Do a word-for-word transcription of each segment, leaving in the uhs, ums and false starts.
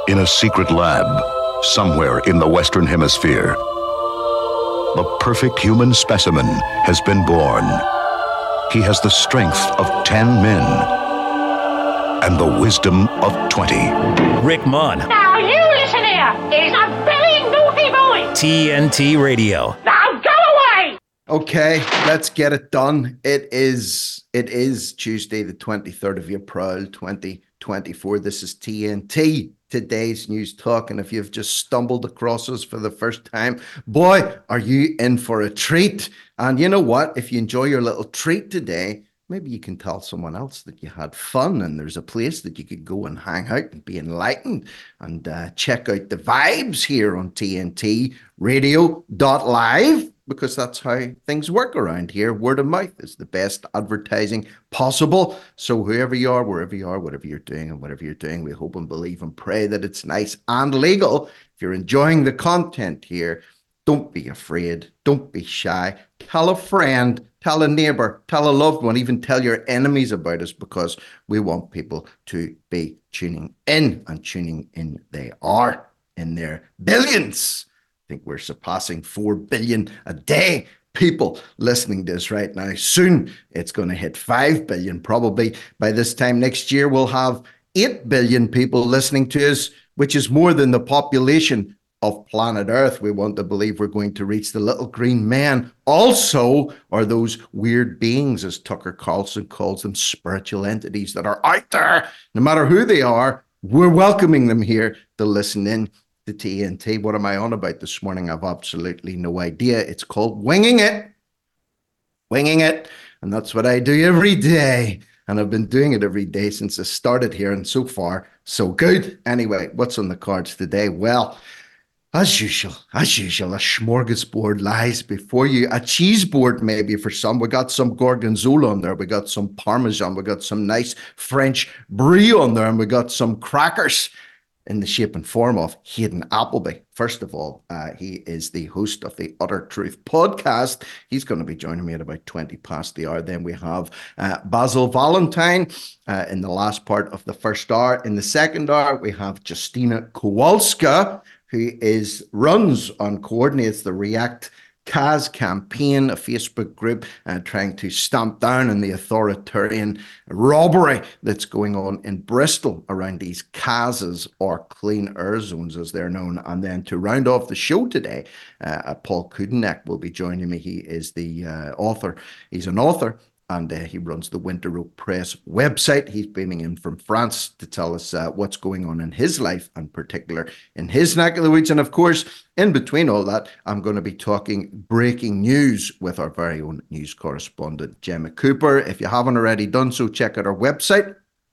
In a secret lab, somewhere in the Western Hemisphere, the perfect human specimen has been born. He has the strength of ten men and the wisdom of twenty. Rick Mon. Now you listen here. He's a very naughty boy. T N T Radio. Now go away. Okay, let's get it done. It is it is Tuesday, the twenty-third of April, twenty twenty-four. This is T N T, today's news talk. And if you've just stumbled across us for the first time, boy, are you in for a treat. And you know what? If you enjoy your little treat today, maybe you can tell someone else that you had fun and there's a place that you could go and hang out and be enlightened and uh, check out the vibes here on T N T radio dot live, because that's how things work around here. Word of mouth is the best advertising possible. So whoever you are, wherever you are, whatever you're doing and whatever you're doing, we hope and believe and pray that it's nice and legal. If you're enjoying the content here, don't be afraid. Don't be shy. Tell a friend, tell a neighbor, tell a loved one, even tell your enemies about us, because we want people to be tuning in, and tuning in they are in their billions. I think we're surpassing four billion a day people listening to this right now. Soon it's going to hit five billion. Probably by this time next year, we'll have eight billion people listening to us, which is more than the population of planet Earth. We want to believe we're going to reach the little green men also, or those weird beings, as Tucker Carlson calls them, spiritual entities that are out there. No matter who they are, we're welcoming them here to listen in to T N T. What am I on about this morning? I've absolutely no idea. It's called winging it. Winging it. And that's what I do every day. And I've been doing it every day since I started here. And so far, so good. Anyway, what's on the cards today? Well, As usual, as usual, a smorgasbord lies before you. A cheese board, maybe, for some. We got some gorgonzola on there. We got some parmesan. We got some nice French brie on there. And we got some crackers in the shape and form of Hayden Appleby. First of all, uh, he is the host of the Utter Truth podcast. He's going to be joining me at about twenty past the hour. Then we have uh, Basil Valentine uh, in the last part of the first hour. In the second hour, we have Justina Kowalska, who is runs and coordinates the React Kaz campaign, a Facebook group uh, trying to stamp down on the authoritarian robbery that's going on in Bristol around these Kazas, or clean air zones as they're known. And then to round off the show today, uh, Paul Kudenek will be joining me. He is the uh, author. He's an author. And uh, he runs the Winter Road Press website. He's beaming in from France to tell us uh, what's going on in his life, in particular in his neck of the woods. And of course, in between all that, I'm going to be talking breaking news with our very own news correspondent, Gemma Cooper. If you haven't already done so, check out our website,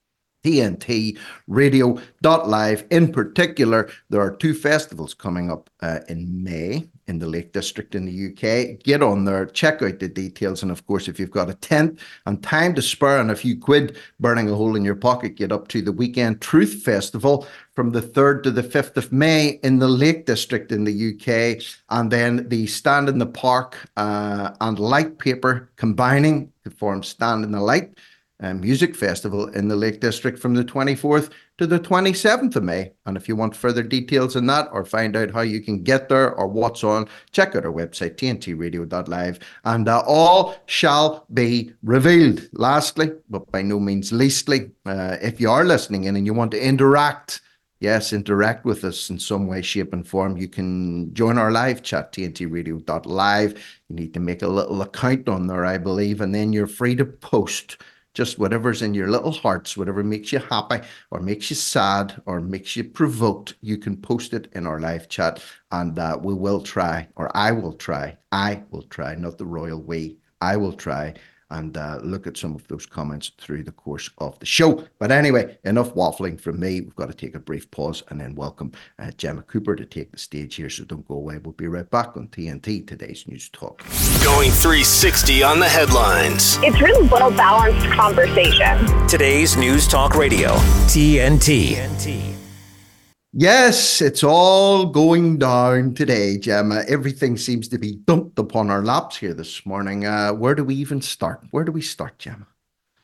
T N T radio dot live. In particular, there are two festivals coming up uh, in May in the Lake District in the U K. Get on there, check out the details. And of course, if you've got a tent and time to spare and a few quid burning a hole in your pocket, get up to the Weekend Truth Festival from the third to the fifth of May in the Lake District in the U K. And then the Stand in the Park uh, and Light Paper combining to form Stand in the Light Uh, music festival in the Lake District from the twenty-fourth to the twenty-seventh of May. And if you want further details on that, or find out how you can get there or what's on, check out our website, T N T radio dot live, and uh, all shall be revealed. Lastly, but by no means leastly, uh, if you are listening in and you want to interact, yes, interact with us in some way, shape and form, you can join our live chat, T N T radio dot live. You need to make a little account on there, I believe, and then you're free to post just whatever's in your little hearts, whatever makes you happy or makes you sad or makes you provoked. You can post it in our live chat, and uh, we will try, or I will try, I will try, not the royal we, I will try and uh, look at some of those comments through the course of the show. But anyway, enough waffling from me. We've got to take a brief pause and then welcome uh, Gemma Cooper to take the stage here. So don't go away. We'll be right back on T N T, today's news talk. Going three sixty on the headlines. It's really well-balanced conversation. Today's News Talk Radio, T N T. Yes, it's all going down today, Gemma. Everything seems to be dumped upon our laps here this morning. Uh, where do we even start? Where do we start, Gemma?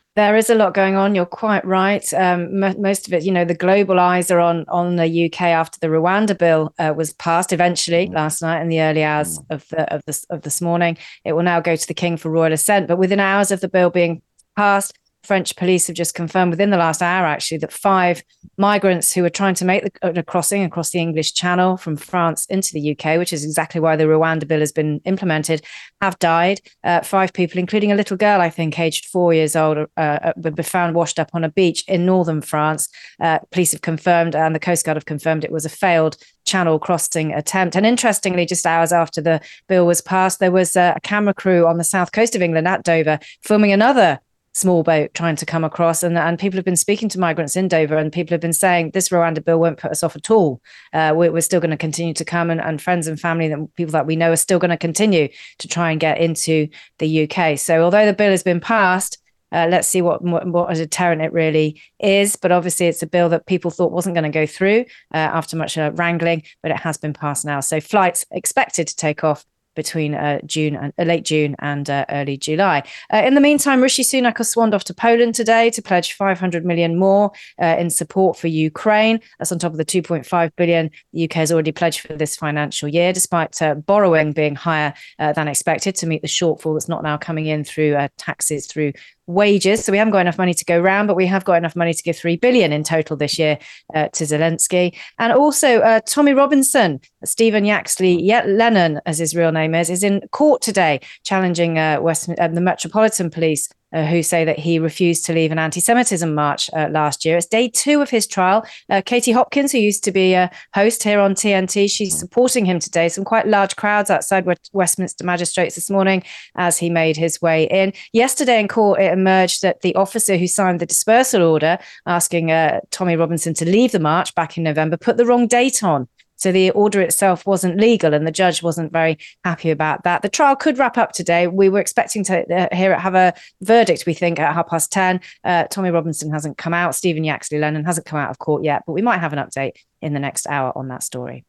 There is a lot going on. You're quite right. Um, m- most of it, you know, the global eyes are on on the U K after the Rwanda bill uh, was passed eventually mm. last night in the early hours mm. of the of this of this morning. It will now go to the King for royal assent. But within hours of the bill being passed, French police have just confirmed within the last hour, actually, that five migrants who were trying to make the, the crossing across the English Channel from France into the U K, which is exactly why the Rwanda bill has been implemented, have died. Uh, five people, including a little girl, I think, aged four years old, uh, were found washed up on a beach in northern France. Uh, police have confirmed, and the Coast Guard have confirmed, it was a failed channel crossing attempt. And interestingly, just hours after the bill was passed, there was a camera crew on the south coast of England at Dover filming another small boat trying to come across, and and people have been speaking to migrants in Dover, and people have been saying this Rwanda bill won't put us off at all. Uh, we're, we're still going to continue to come, and, and friends and family, that people that we know, are still going to continue to try and get into the U K. So although the bill has been passed, uh, let's see what, what what a deterrent it really is. But obviously it's a bill that people thought wasn't going to go through uh, after much uh, wrangling, but it has been passed now. So flights expected to take off between uh, June and uh, late June and uh, early July. Uh, in the meantime, Rishi Sunak has swanned off to Poland today to pledge five hundred million more uh, in support for Ukraine. That's on top of the two point five billion the U K has already pledged for this financial year, despite uh, borrowing being higher uh, than expected to meet the shortfall that's not now coming in through uh, taxes, through wages. So we haven't got enough money to go round, but we have got enough money to give three billion in total this year uh, to Zelensky. And also uh, Tommy Robinson, Stephen Yaxley Lennon, as his real name is, is in court today challenging uh, West, uh, the Metropolitan Police, Uh, who say that he refused to leave an anti-Semitism march uh, last year. It's day two of his trial. Uh, Katie Hopkins, who used to be a host here on T N T, she's supporting him today. Some quite large crowds outside Westminster Magistrates this morning as he made his way in. Yesterday in court, it emerged that the officer who signed the dispersal order asking uh, Tommy Robinson to leave the march back in November put the wrong date on. So the order itself wasn't legal, and the judge wasn't very happy about that. The trial could wrap up today. We were expecting to uh, hear it, have a verdict, we think, at half past ten. Uh, Tommy Robinson hasn't come out. Stephen Yaxley Lennon hasn't come out of court yet, but we might have an update in the next hour on that story.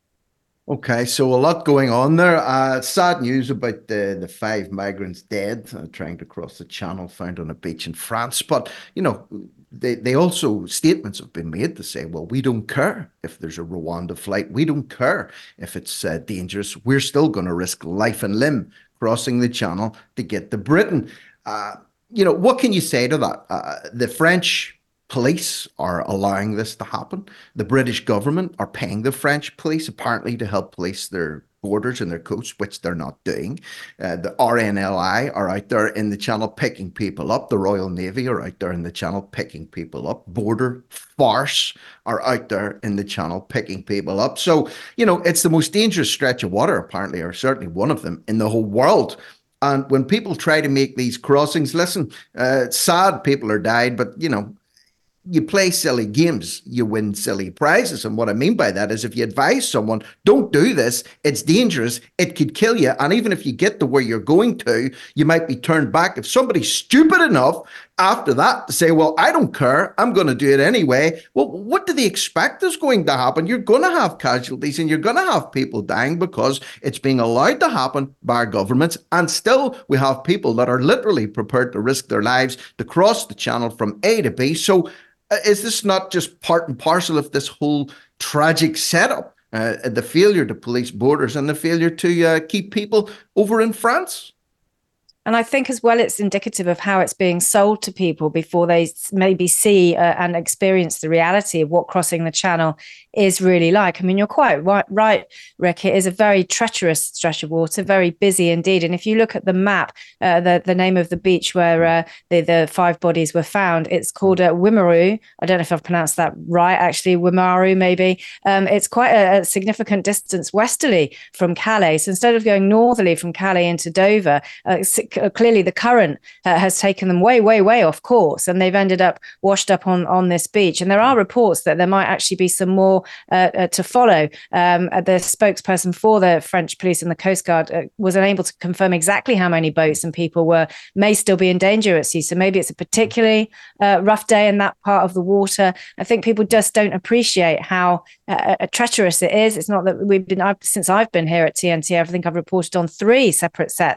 Okay, so a lot going on there. Uh, sad news about the, the five migrants dead uh, trying to cross the channel, found on a beach in France. But, you know, they, they also, statements have been made to say, well, we don't care if there's a Rwanda flight. We don't care if it's uh, dangerous. We're still going to risk life and limb crossing the channel to get to Britain. Uh, you know, what can you say to that? Uh, the French police are allowing this to happen. The British government are paying the French police apparently to help police their borders and their coasts, which they're not doing. Uh, the R N L I are out there in the channel picking people up. The Royal Navy are out there in the channel picking people up. Border Force are out there in the channel picking people up. So, you know, it's the most dangerous stretch of water, apparently, or certainly one of them in the whole world. And when people try to make these crossings, listen, uh, it's sad people are died, but, you know, you play silly games, you win silly prizes. And what I mean by that is if you advise someone, don't do this, it's dangerous, it could kill you. And even if you get to where you're going to, you might be turned back. If somebody's stupid enough after that to say, well, I don't care, I'm going to do it anyway, well, what do they expect is going to happen? You're going to have casualties and you're going to have people dying because it's being allowed to happen by our governments. And still, we have people that are literally prepared to risk their lives to cross the channel from A to B. So uh, is this not just part and parcel of this whole tragic setup, uh, the failure to police borders and the failure to uh, keep people over in France? And I think as well, it's indicative of how it's being sold to people before they maybe see uh, and experience the reality of what crossing the channel is really like. I mean, you're quite right, right, Rick. It is a very treacherous stretch of water, very busy indeed. And if you look at the map, uh, the, the name of the beach where uh, the, the five bodies were found, it's called uh, Wimaru. I don't know if I've pronounced that right, actually, Wimaru maybe. Um, it's quite a, a significant distance westerly from Calais. So instead of going northerly from Calais into Dover, uh, clearly the current uh, has taken them way, way, way off course, and they've ended up washed up on, on this beach. And there are reports that there might actually be some more uh, uh, to follow. Um, the spokesperson for the French police and the Coast Guard uh, was unable to confirm exactly how many boats and people were may still be in danger at sea. So maybe it's a particularly uh, rough day in that part of the water. I think people just don't appreciate how uh, uh, treacherous it is. It's not that we've been, I've, since I've been here at T N T, I think I've reported on three separate sets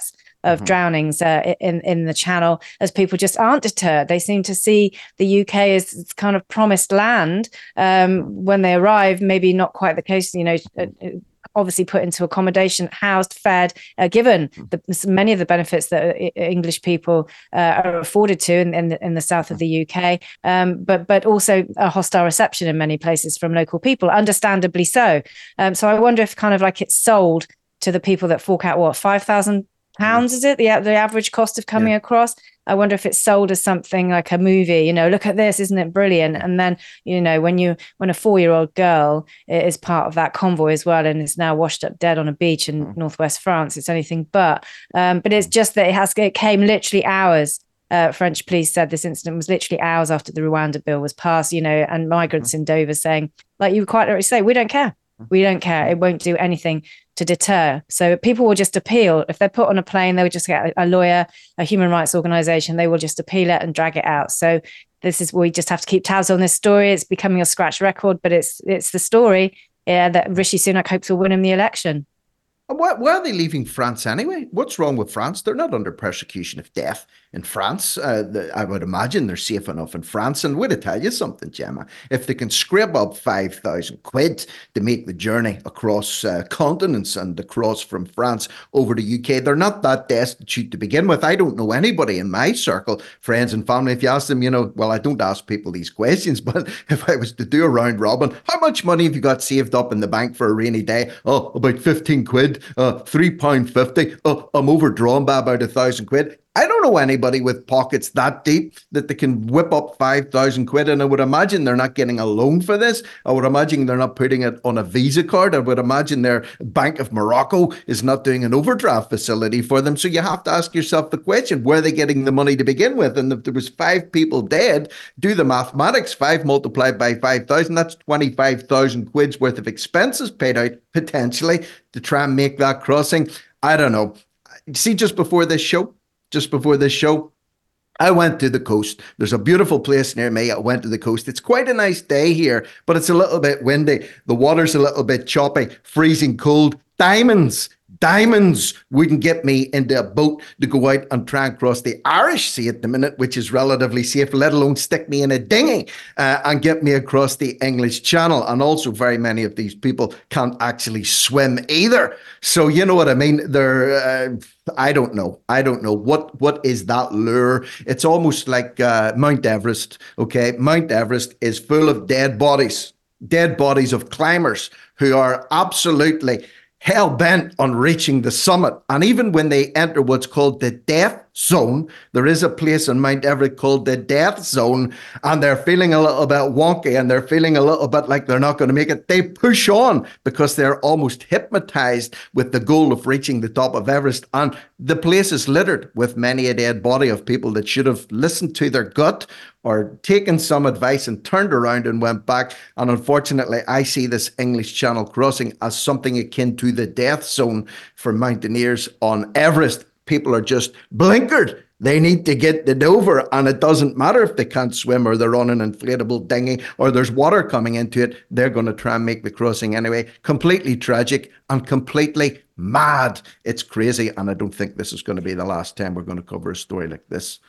of Mhm. drownings uh, in in the Channel, as people just aren't deterred. They seem to see the U K as it's kind of promised land um, when they arrive. Maybe not quite the case, you know. Uh, obviously put into accommodation, housed, fed, uh, given the, many of the benefits that English people uh, are afforded to in, in, the, in the south of the U K, um, but but also a hostile reception in many places from local people, understandably so. Um, so I wonder if kind of like it's sold to the people that fork out, what, five thousand pounds, is it? The, the average cost of coming yeah. across? I wonder if it's sold as something like a movie, you know, look at this, isn't it brilliant? Yeah. And then, you know, when you when a four-year-old girl is part of that convoy as well and is now washed up dead on a beach in mm. northwest France, it's anything but. Um, but it's just that it has it came literally hours. Uh, French police said this incident was literally hours after the Rwanda bill was passed, you know, and migrants mm. in Dover saying, like you quite rightly say, we don't care. We don't care. It won't do anything to deter. So people will just appeal. If they're put on a plane, they'll just get a lawyer, a human rights organization. They will just appeal it and drag it out. So this is, we just have to keep tabs on this story. It's becoming a scratch record, but it's it's the story yeah, that Rishi Sunak hopes will win him the election. Why, why are they leaving France anyway? What's wrong with France? They're not under persecution of death in France. Uh, the, I would imagine they're safe enough in France. And would I tell you something, Gemma? If they can scrape up five thousand quid to make the journey across uh, continents and across from France over to U K, they're not that destitute to begin with. I don't know anybody in my circle, friends and family, if you ask them, you know, well, I don't ask people these questions, but if I was to do a round robin, how much money have you got saved up in the bank for a rainy day? Oh, about fifteen quid. Uh, three pound fifty. Oh, I'm overdrawn by about a thousand quid. I don't know anybody with pockets that deep that they can whip up five thousand quid. And I would imagine they're not getting a loan for this. I would imagine they're not putting it on a Visa card. I would imagine their Bank of Morocco is not doing an overdraft facility for them. So you have to ask yourself the question, where are they getting the money to begin with? And if there was five people dead, do the mathematics. Five multiplied by five thousand, that's twenty-five thousand quid's worth of expenses paid out potentially to try and make that crossing. I don't know. See, just before this show, Just before this show, I went to the coast. There's a beautiful place near me. I went to the coast. It's quite a nice day here, but it's a little bit windy. The water's a little bit choppy, freezing cold. Diamonds. Diamonds wouldn't get me into a boat to go out and try and cross the Irish Sea at the minute, which is relatively safe, let alone stick me in a dinghy uh, and get me across the English Channel. And also very many of these people can't actually swim either. So you know what I mean? They're, uh, I don't know. I don't know. What What is that lure? It's almost like uh, Mount Everest, okay? Mount Everest is full of dead bodies, dead bodies of climbers who are absolutely hell-bent on reaching the summit. And even when they enter what's called the death zone, there is a place in Mount Everest called the death zone, and they're feeling a little bit wonky and they're feeling a little bit like they're not going to make it. They push on because they're almost hypnotized with the goal of reaching the top of Everest. And the place is littered with many a dead body of people that should have listened to their gut or taken some advice and turned around and went back. And unfortunately, I see this English Channel crossing as something akin to the death zone for mountaineers on Everest. People are just blinkered. They need to get to Dover, and it doesn't matter if they can't swim or they're on an inflatable dinghy or there's water coming into it. They're going to try and make the crossing anyway. Completely tragic and completely mad. It's crazy, and I don't think this is going to be the last time we're going to cover a story like this.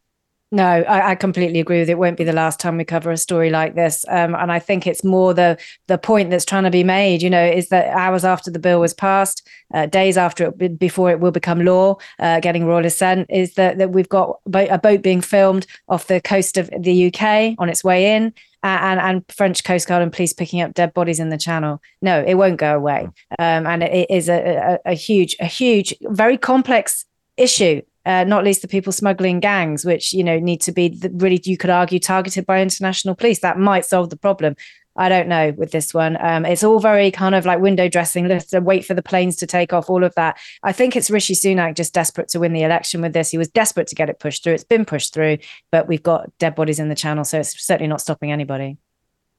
No, I, I completely agree with it. It won't be the last time we cover a story like this. Um, and I think it's more the the point that's trying to be made, you know, is that hours after the bill was passed, uh, days after it, before it will become law, uh, getting royal assent, is that, that we've got a boat being filmed off the coast of the U K on its way in, and, and French Coast Guard and police picking up dead bodies in the Channel. No, it won't go away. Um, and it, it is a, a, a huge, a huge, very complex issue. Uh, not least the people smuggling gangs, which, you know, need to be the, really, you could argue, targeted by international police. That might solve the problem. I don't know with this one. Um, it's all very kind of like window dressing. Let's wait for the planes to take off, all of that. I think it's Rishi Sunak just desperate to win the election with this. He was desperate to get it pushed through. It's been pushed through, but we've got dead bodies in the Channel, so it's certainly not stopping anybody.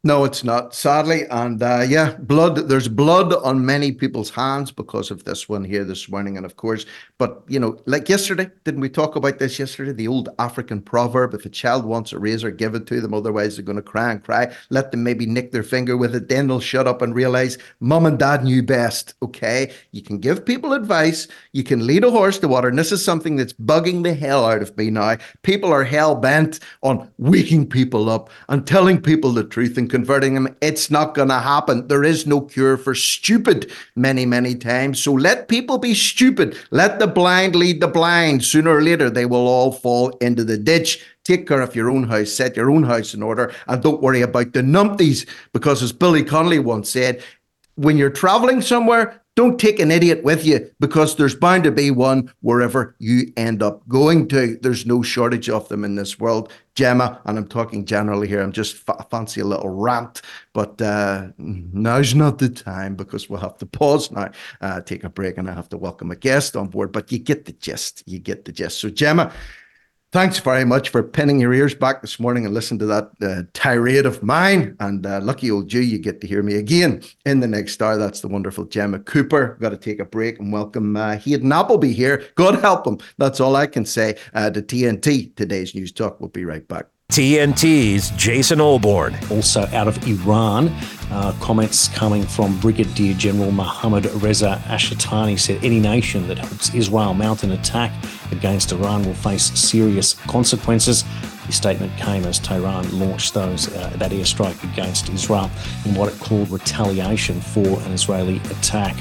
No, it's not, sadly. And uh, yeah, blood, there's blood on many people's hands because of this one here this morning. And of course, but you know, like yesterday, didn't we talk about this yesterday? The old African proverb, if a child wants a razor, give it to them. Otherwise, they're going to cry and cry. Let them maybe nick their finger with it. Then they'll shut up and realize mom and dad knew best. Okay. You can give people advice. You can lead a horse to water. And this is something that's bugging the hell out of me now. People are hell bent on waking people up and telling people the truth and converting them. It's not going to happen. There is no cure for stupid many, many times. So let people be stupid. Let the blind lead the blind. Sooner or later, they will all fall into the ditch. Take care of your own house, set your own house in order, and don't worry about the numpties. Because as Billy Connolly once said, when you're traveling somewhere, don't take an idiot with you, because there's bound to be one wherever you end up going to. There's no shortage of them in this world. Gemma, and I'm talking generally here, I'm just fa- fancy a little rant, but uh, now's not the time, because we'll have to pause now, uh, take a break, and I have to welcome a guest on board. But you get the gist. You get the gist. So Gemma, thanks very much for pinning your ears back this morning and listen to that uh, tirade of mine. And uh, lucky old you, you get to hear me again in the next hour. That's the wonderful Gemma Cooper. Got to take a break and welcome uh, Hayden Appleby here. God help him. That's all I can say. Uh, to T N T, today's News Talk. We'll be right back. T N T's Jason Olbourne. Also out of Iran, uh, comments coming from Brigadier General Mohammad Reza Ashatani said any nation that helps Israel mount an attack against Iran will face serious consequences. His statement came as Tehran launched those uh, that airstrike against Israel in what it called retaliation for an Israeli attack.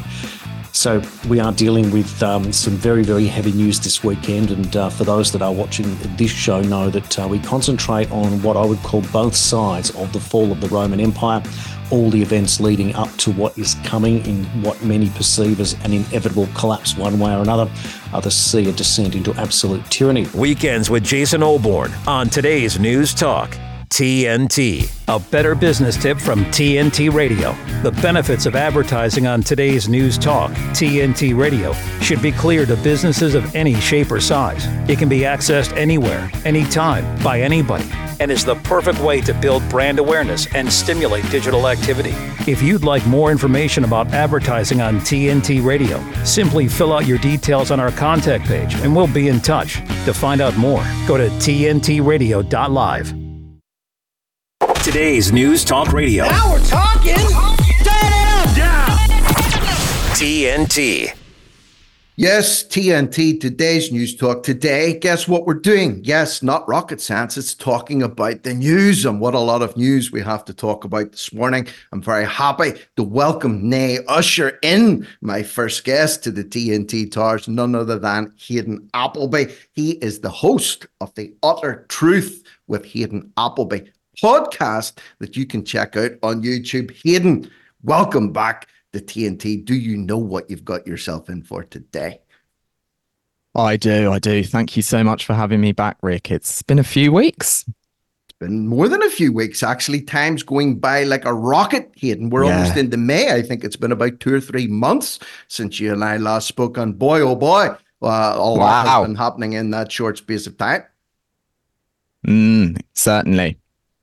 So we are dealing with um, some very, very heavy news this weekend. And uh, for those that are watching this show know that uh, we concentrate on what I would call both sides of the fall of the Roman Empire, all the events leading up to what is coming in what many perceive as an inevitable collapse one way or another. Others see a descent into absolute tyranny. Weekends with Jason Olbourne on today's News Talk, T N T. A better business tip from T N T Radio. The benefits of advertising on today's News Talk, T N T Radio, should be clear to businesses of any shape or size. It can be accessed anywhere, anytime, by anybody, and is the perfect way to build brand awareness and stimulate digital activity. If you'd like more information about advertising on T N T Radio, simply fill out your details on our contact page and we'll be in touch. To find out more, go to T N T radio dot live. Today's News Talk Radio. Now we're talking. Turn it up. T N T. Yes, T N T, today's News Talk. Today, guess what we're doing? Yes, not rocket science. It's talking about the news, and what a lot of news we have to talk about this morning. I'm very happy to welcome, nay, usher in my first guest to the T N T Towers, none other than Hayden Appleby. He is the host of The Utter Truth with Hayden Appleby podcast that you can check out on YouTube. Hayden, welcome back to T N T. Do you know what you've got yourself in for today? I do, I do. Thank you so much for having me back, Rick. It's been a few weeks. It's been more than a few weeks, actually. Time's going by like a rocket, Hayden. We're Yeah. almost into May. I think it's been about two or three months since you and I last spoke, and boy, oh boy, uh, all that Wow. has been happening in that short space of time. Mm, certainly.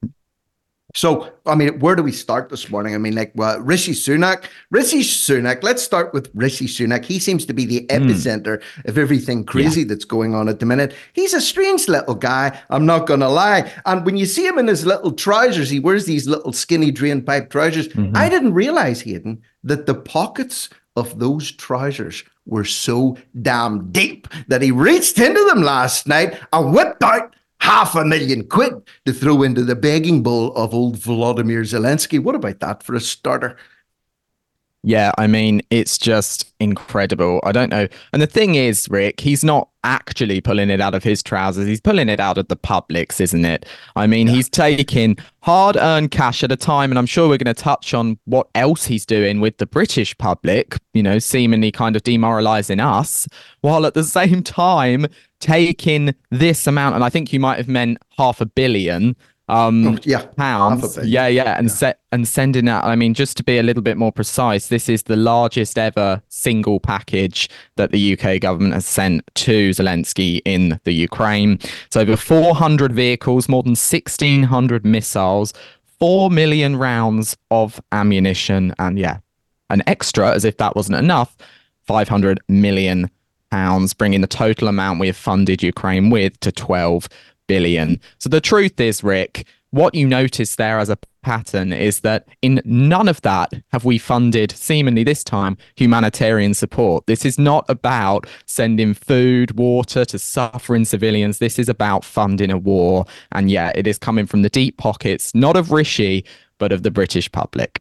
So, I mean, where do we start this morning? I mean, like, well, Rishi Sunak, Rishi Sunak, let's start with Rishi Sunak. He seems to be the epicenter of everything crazy that's going on at the minute. He's a strange little guy, I'm not going to lie. And when you see him in his little trousers, he wears these little skinny drain pipe trousers. I didn't realize, Hayden, that the pockets of those trousers were so damn deep that he reached into them last night and whipped out half a million quid to throw into the begging bowl of old Volodymyr Zelensky. What about that for a starter? Yeah, I mean, it's just incredible. I don't know. And the thing is, Rick, he's not actually pulling it out of his trousers. He's pulling it out of the public's, isn't it? I mean, yeah. He's taking hard-earned cash at a time, and I'm sure we're going to touch on what else he's doing with the British public, you know, seemingly kind of demoralizing us, while at the same time taking this amount, and I think you might have meant half a billion um oh, yeah, pounds yeah yeah and yeah. set and sending out, I mean, just to be a little bit more precise, this is the largest ever single package that the U K government has sent to Zelensky in the Ukraine. It's over four hundred vehicles, more than sixteen hundred missiles, four million rounds of ammunition. And yeah, an extra, as if that wasn't enough, five hundred million pounds, bringing the total amount we have funded Ukraine with to twelve billion. So the truth is, Rick, what you notice there as a pattern is that in none of that have we funded, seemingly this time, humanitarian support. This is not about sending food, water to suffering civilians. This is about funding a war. And yeah, it is coming from the deep pockets, not of Rishi, but of the British public.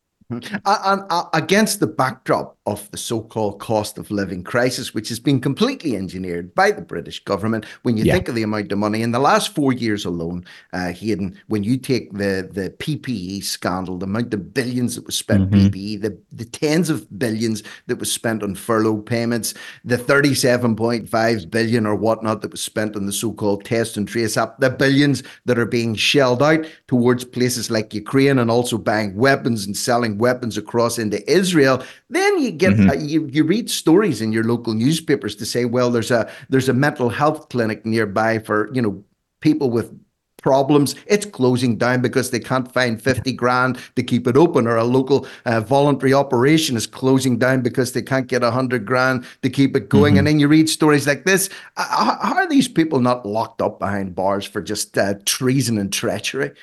And uh, against the backdrop of the so-called cost of living crisis, which has been completely engineered by the British government, when you yeah. think of the amount of money in the last four years alone, uh, Hayden, when you take the the P P E scandal, the amount of billions that was spent mm-hmm. P P E, the, the tens of billions that was spent on furlough payments, the thirty-seven point five billion or whatnot that was spent on the so-called test and trace app, the billions that are being shelled out towards places like Ukraine and also buying weapons and selling weapons across into Israel, then you get mm-hmm. uh, you you read stories in your local newspapers to say, well, there's a there's a mental health clinic nearby for, you know, people with problems. It's closing down because they can't find fifty grand to keep it open, or a local uh, voluntary operation is closing down because they can't get a hundred grand to keep it going. Mm-hmm. And then you read stories like this. Uh, how are these people not locked up behind bars for just uh, treason and treachery?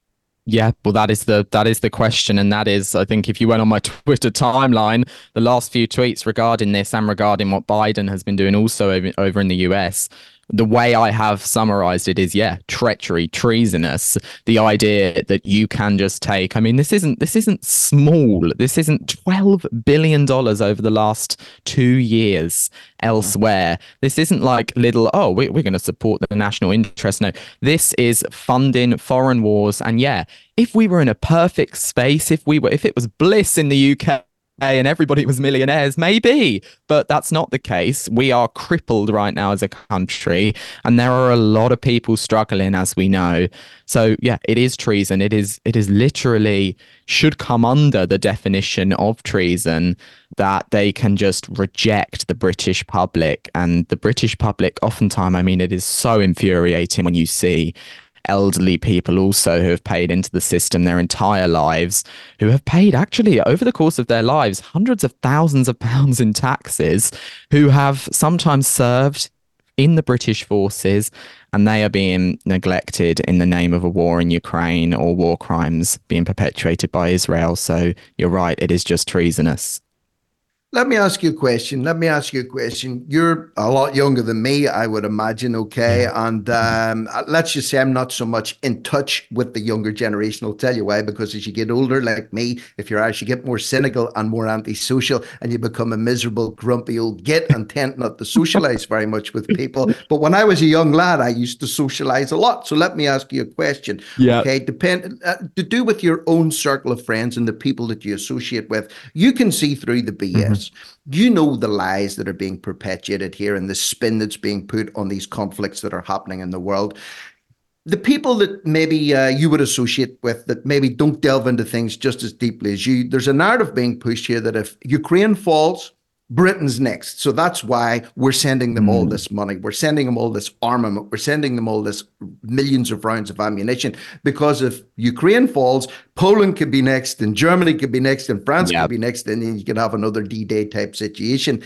Yeah, well, that is the that is the question. And that is, I think, if you went on my Twitter timeline, the last few tweets regarding this and regarding what Biden has been doing also over, over in the U S, the way I have summarized it is, yeah, treachery, treasonous. The idea that you can just take, I mean, this isn't this isn't small. This isn't twelve billion dollars over the last two years elsewhere. This isn't like little, oh, we, we're going to support the national interest. No, this is funding foreign wars. And yeah, if we were in a perfect space, if we were, if it was bliss in the U K, and everybody was millionaires, maybe, but that's not the case. We are crippled right now as a country, and there are a lot of people struggling, as we know. So yeah, it is treason. It is it is literally should come under the definition of treason that they can just reject the British public. And the British public, oftentimes, I mean, it is so infuriating when you see elderly people also who have paid into the system their entire lives, who have paid actually over the course of their lives hundreds of thousands of pounds in taxes, who have sometimes served in the British forces, and they are being neglected in the name of a war in Ukraine or war crimes being perpetuated by Israel. So you're right, it is just treasonous. Let me ask you a question. Let me ask you a question. You're a lot younger than me, I would imagine, okay? And um, let's just say I'm not so much in touch with the younger generation. I'll tell you why. Because as you get older, like me, if you're Irish, you get more cynical and more antisocial, and you become a miserable, grumpy old git and tend not to socialize very much with people. But when I was a young lad, I used to socialize a lot. So let me ask you a question. Yeah. Okay, depend uh, to do with your own circle of friends and the people that you associate with. You can see through the B S. Mm-hmm. You know the lies that are being perpetuated here and the spin that's being put on these conflicts that are happening in the world. The people that maybe uh, you would associate with that maybe don't delve into things just as deeply as you, there's a narrative being pushed here that if Ukraine falls, Britain's next. So that's why we're sending them mm. all this money. We're sending them all this armament. We're sending them all this millions of rounds of ammunition, because if Ukraine falls, Poland could be next, and Germany could be next, and France yep. could be next, and then you could have another D-Day type situation.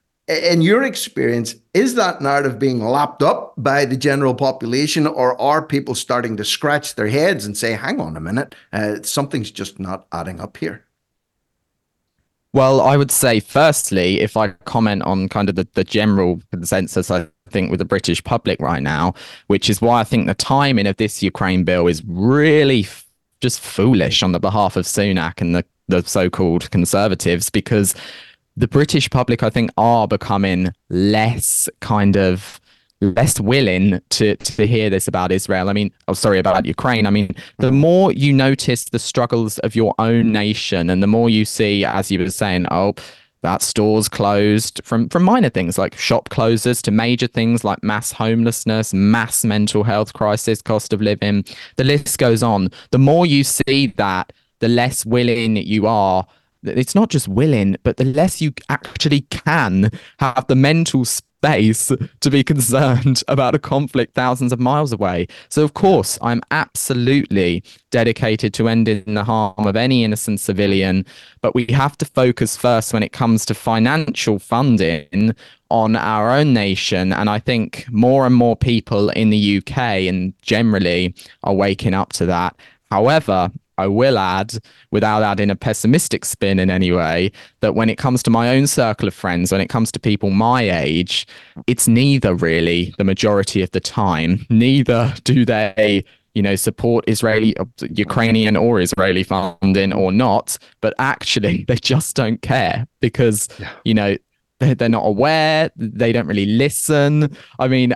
In your experience, is that narrative being lapped up by the general population, or are people starting to scratch their heads and say, hang on a minute, uh, something's just not adding up here? Well, I would say, firstly, if I comment on kind of the, the general consensus, I think, with the British public right now, which is why I think the timing of this Ukraine bill is really f- just foolish on the behalf of Sunak and the, the so-called Conservatives, because the British public, I think, are becoming less kind of less willing to to hear this about Israel. I mean, oh, sorry, about Ukraine. I mean, the more you notice the struggles of your own nation, and the more you see, as you were saying, oh, that store's closed, from, from minor things like shop closures to major things like mass homelessness, mass mental health crisis, cost of living, the list goes on. The more you see that, the less willing you are. It's not just willing, but the less you actually can have the mental space base to be concerned about a conflict thousands of miles away. So, of course, I'm absolutely dedicated to ending the harm of any innocent civilian. But we have to focus first when it comes to financial funding on our own nation. And I think more and more people in the U K and generally are waking up to that. However, I will add, without adding a pessimistic spin in any way, that when it comes to my own circle of friends, when it comes to people my age, it's neither really the majority of the time. Neither do they, you know, support Israeli, Ukrainian or Israeli funding or not, but actually they just don't care because, yeah. you know, they're not aware. They don't really listen. I mean,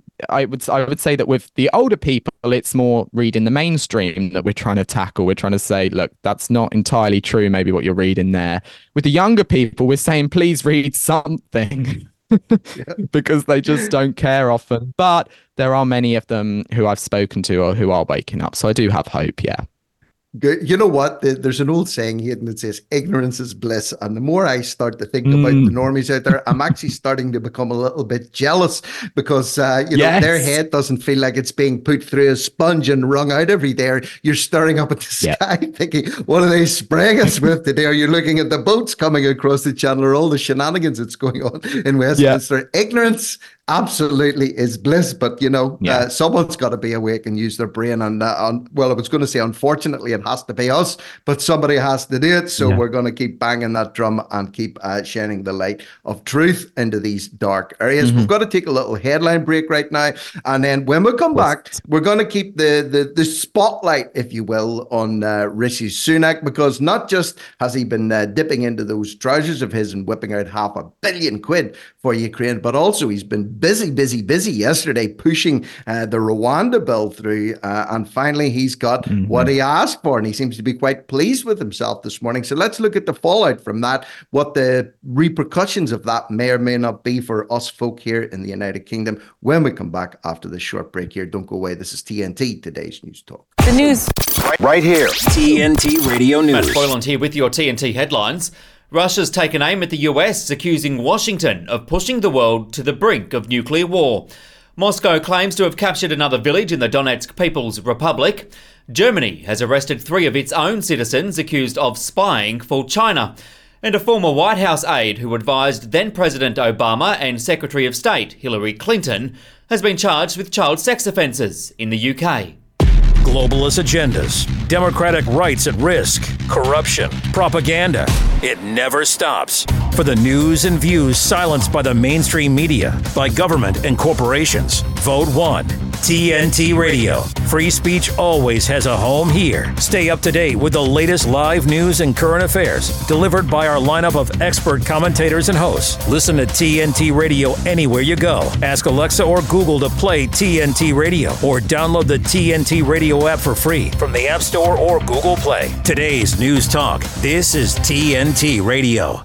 I would I would say that with the older people, it's more reading the mainstream that we're trying to tackle. We're trying to say, look, that's not entirely true, maybe what you're reading there. With the younger people, we're saying, please read something. yeah. Because they just don't care often. But there are many of them who I've spoken to or who are waking up. So I do have hope, yeah. Good. You know what? There's an old saying here that says ignorance is bliss. And the more I start to think mm. about the normies out there, I'm actually starting to become a little bit jealous because, uh, you yes. know, their head doesn't feel like it's being put through a sponge and wrung out every day. You're staring up at the sky yep. thinking, what are they spraying us with today? Are you looking at the boats coming across the channel or all the shenanigans that's going on in Westminster? Yep. Ignorance absolutely is bliss, but you know, yeah. uh, someone's got to be awake and use their brain. And uh, on, well, I was going to say, unfortunately, it has to be us, but somebody has to do it. So yeah. we're going to keep banging that drum and keep uh, shining the light of truth into these dark areas. Mm-hmm. We've got to take a little headline break right now, and then when we come back, we're going to keep the the, the spotlight, if you will, on uh, Rishi Sunak, because not just has he been uh, dipping into those trousers of his and whipping out half a billion quid for Ukraine, but also he's been busy, busy, busy yesterday pushing uh, the Rwanda bill through. Uh, and finally, he's got mm-hmm. what he asked for. And he seems to be quite pleased with himself this morning. So let's look at the fallout from that, what the repercussions of that may or may not be for us folk here in the United Kingdom when we come back after this short break here. Don't go away. This is T N T, today's News Talk. The news right, right here. T N T Radio News. Matt Boyland here with your T N T headlines. Russia's taken aim at the U S, accusing Washington of pushing the world to the brink of nuclear war. Moscow claims to have captured another village in the Donetsk People's Republic. Germany has arrested three of its own citizens accused of spying for China. And a former White House aide who advised then-President Obama and Secretary of State Hillary Clinton has been charged with child sex offences in the U K. Globalist agendas, democratic rights at risk, corruption, propaganda. It never stops. For the news and views silenced by the mainstream media, by government and corporations, vote one. T N T Radio. Free speech always has a home here. Stay up to date with the latest live news and current affairs, delivered by our lineup of expert commentators and hosts. Listen to T N T Radio anywhere you go. Ask Alexa or Google to play T N T Radio, or download the T N T Radio app for free from the App Store or Google Play. Today's News Talk. This is T N T Radio.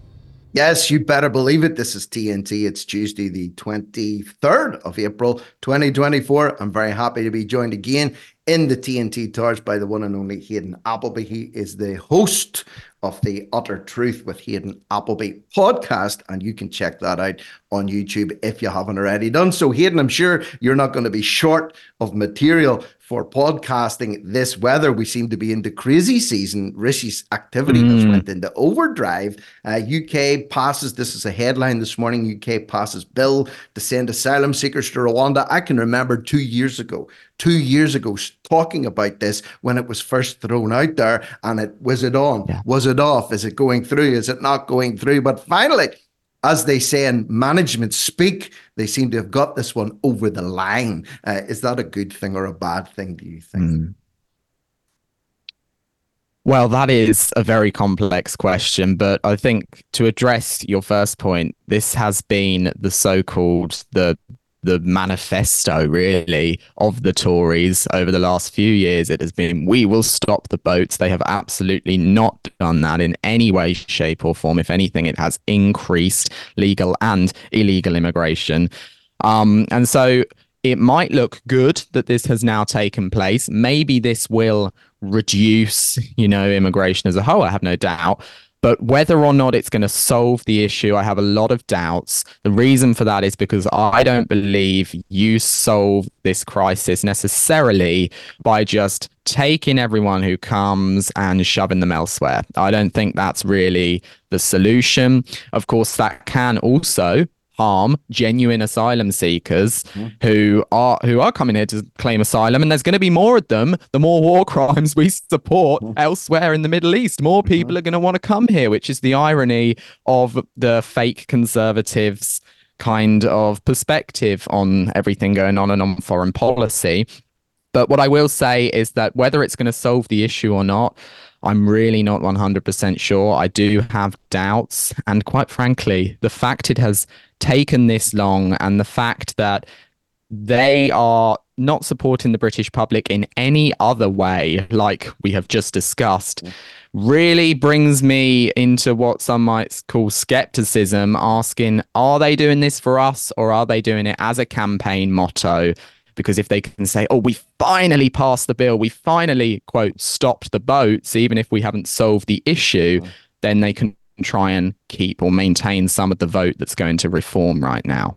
Yes, you better believe it. This is T N T. It's Tuesday, the twenty-third of April, twenty twenty-four. I'm very happy to be joined again in the T N T Torch by the one and only Hayden Appleby. He is the host of the Utter Truth with Hayden Appleby podcast, and you can check that out on YouTube if you haven't already done so. Hayden, I'm sure you're not going to be short of material for podcasting this weather. We seem to be into crazy season. Rishi's activity mm. has went into overdrive. Uh, U K passes, this is a headline this morning, U K passes bill to send asylum seekers to Rwanda. I can remember two years ago, two years ago talking about this when it was first thrown out there, and it was it on? Yeah. Was it off? Is it going through? Is it not going through? But finally, as they say in management speak, they seem to have got this one over the line. Uh, is that a good thing or a bad thing, do you think? Mm. Well, that is a very complex question, but I think to address your first point, this has been the so-called, the the manifesto, really, of the Tories over the last few years. It has been, we will stop the boats. They have absolutely not done that in any way, shape or form. If anything, it has increased legal and illegal immigration. Um, and so it might look good that this has now taken place. Maybe this will reduce, you know, immigration as a whole. I have no doubt. But whether or not it's going to solve the issue, I have a lot of doubts. The reason for that is because I don't believe you solve this crisis necessarily by just taking everyone who comes and shoving them elsewhere. I don't think that's really the solution. Of course, that can also harm genuine asylum seekers mm-hmm. who are who are coming here to claim asylum, and there's going to be more of them the more war crimes we support mm-hmm. elsewhere in the Middle East. More mm-hmm. people are going to want to come here, which is the irony of the fake conservatives kind of perspective on everything going on and on foreign policy. But what I will say is that whether it's going to solve the issue or not, I'm really not one hundred percent sure. I do have doubts. And quite frankly, the fact it has taken this long and the fact that they are not supporting the British public in any other way, like we have just discussed, really brings me into what some might call skepticism, asking, are they doing this for us or are they doing it as a campaign motto? Because if they can say, oh, we finally passed the bill, we finally, quote, stopped the boats, even if we haven't solved the issue, then they can try and keep or maintain some of the vote that's going to reform right now.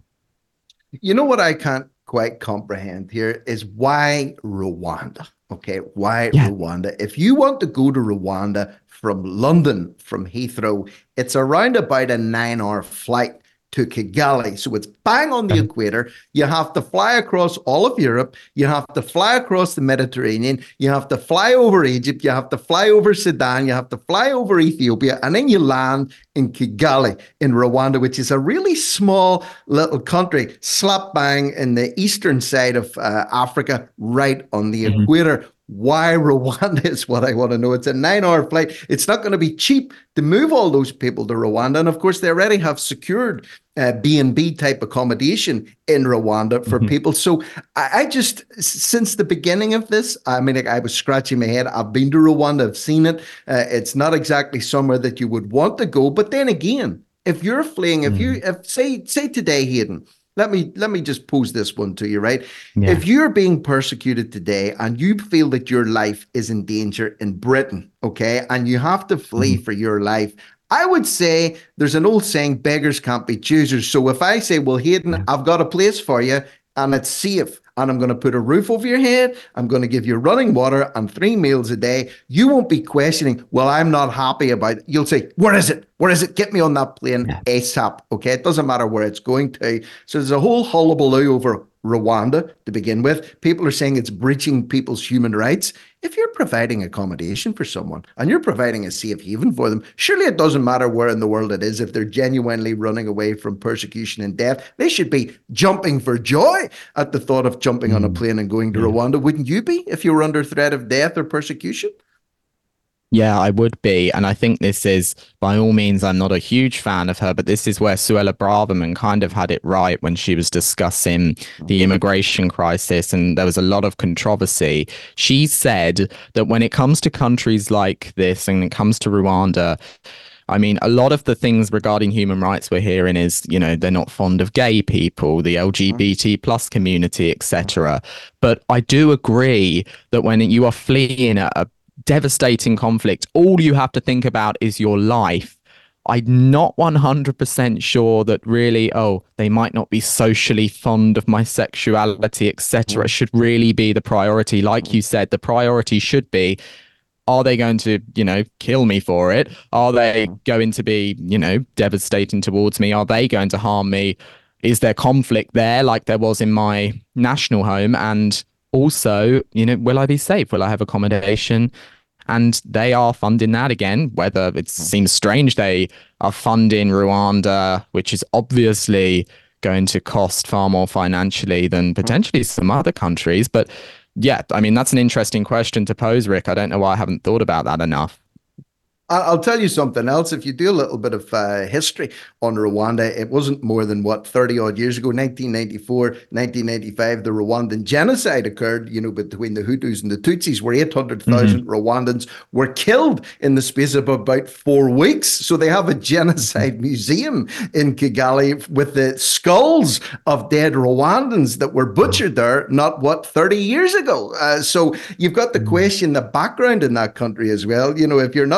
You know what I can't quite comprehend here is why Rwanda? Okay, why yeah. Rwanda? If you want to go to Rwanda from London, from Heathrow, it's around about a nine-hour flight to Kigali. So it's bang on the equator. You have to fly across all of Europe. You have to fly across the Mediterranean. You have to fly over Egypt. You have to fly over Sudan. You have to fly over Ethiopia. And then you land in Kigali in Rwanda, which is a really small little country, slap bang in the eastern side of uh, Africa, right on the mm-hmm. equator. Why Rwanda is what I want to know. It's a nine-hour flight. It's not going to be cheap to move all those people to Rwanda. And of course, they already have secured uh, B and B type accommodation in Rwanda for mm-hmm. people. So I, I just, since the beginning of this, I mean, like, I was scratching my head. I've been to Rwanda. I've seen it. Uh, it's not exactly somewhere that you would want to go. But then again, if you're fleeing, if mm. you, if say, say today, Hayden, Let me let me just pose this one to you, right? Yeah. If you're being persecuted today and you feel that your life is in danger in Britain, okay, and you have to flee mm-hmm. for your life, I would say there's an old saying, beggars can't be choosers. So if I say, well, Hayden, yeah. I've got a place for you and it's safe, and I'm going to put a roof over your head, I'm going to give you running water and three meals a day, you won't be questioning, well, I'm not happy about it. You'll say, where is it? Where is it? Get me on that plane yeah. ASAP. Okay, it doesn't matter where it's going to. So there's a whole hullabaloo over Rwanda to begin with. People are saying it's breaching people's human rights. If you're providing accommodation for someone and you're providing a safe haven for them, surely it doesn't matter where in the world it is. If they're genuinely running away from persecution and death, they should be jumping for joy at the thought of jumping mm. on a plane and going to yeah. Rwanda. Wouldn't you be if you were under threat of death or persecution? Yeah, I would be. And I think this is, by all means, I'm not a huge fan of her, but this is where Suella Braverman kind of had it right when she was discussing the immigration crisis. And there was a lot of controversy. She said that when it comes to countries like this and it comes to Rwanda, I mean, a lot of the things regarding human rights we're hearing is, you know, they're not fond of gay people, the L G B T plus community, et cetera. But I do agree that when you are fleeing a, a devastating conflict, all you have to think about is your life. I'm not one hundred percent sure that really, oh, they might not be socially fond of my sexuality, et cetera. It should really be the priority. Like you said, the priority should be, are they going to, you know, kill me for it? Are they going to be, you know, devastating towards me? Are they going to harm me? Is there conflict there like there was in my national home? And also, you know, will I be safe? Will I have accommodation? And they are funding that again, whether it seems strange they are funding Rwanda, which is obviously going to cost far more financially than potentially some other countries. But yeah, I mean, that's an interesting question to pose, Rick. I don't know why I haven't thought about that enough. I'll tell you something else. If you do a little bit of uh, history on Rwanda, it wasn't more than, what, thirty odd years ago, nineteen ninety-four, nineteen ninety-five, the Rwandan genocide occurred, you know, between the Hutus and the Tutsis, where eight hundred thousand mm-hmm. Rwandans were killed in the space of about four weeks. So they have a genocide museum in Kigali with the skulls of dead Rwandans that were butchered there, not what, thirty years ago. Uh, so you've got the question, the background in that country as well. You know, if you're not familiar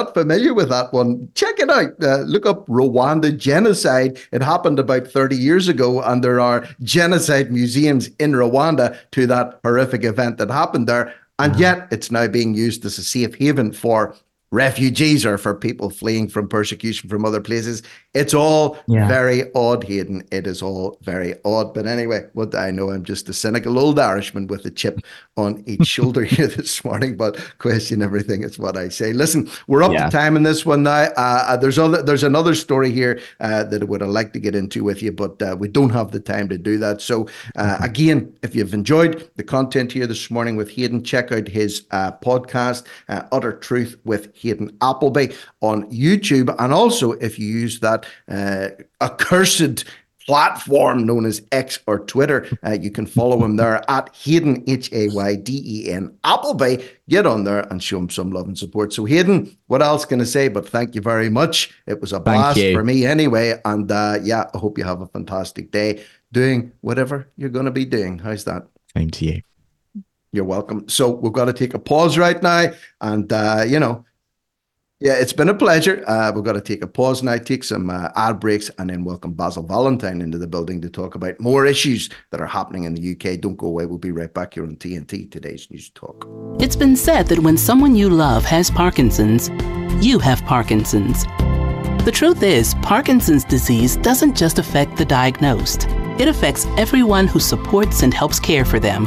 familiar with that one, check it out. Uh, look up Rwanda genocide. It happened about thirty years ago, and there are genocide museums in Rwanda to that horrific event that happened there. And yet it's now being used as a safe haven for refugees or for people fleeing from persecution from other places. It's all yeah. very odd, Hayden. It is all very odd. But anyway, what do I know? I'm just a cynical old Irishman with a chip on each shoulder here this morning, but question everything is what I say. Listen, we're up yeah. to time in this one now. Uh, there's other, there's another story here uh, that I would have liked to get into with you, but uh, we don't have the time to do that. So uh, again, if you've enjoyed the content here this morning with Hayden, check out his uh, podcast, uh, Utter Truth with Hayden Appleby on YouTube. And also, if you use that uh, accursed platform known as X or Twitter, uh, you can follow him there at Hayden, H A Y D E N Appleby. Get on there and show him some love and support. So Hayden, what else can I say? But thank you very much. It was a blast for me anyway. And uh, yeah, I hope you have a fantastic day doing whatever you're going to be doing. How's that? Same to you. You're welcome. So we've got to take a pause right now. And, uh, you know, yeah, it's been a pleasure. Uh, we've got to take a pause now, take some uh, ad breaks, and then welcome Basil Valentine into the building to talk about more issues that are happening in the U K. Don't go away. We'll be right back here on T N T, Today's News Talk. It's been said that when someone you love has Parkinson's, you have Parkinson's. The truth is, Parkinson's disease doesn't just affect the diagnosed. It affects everyone who supports and helps care for them.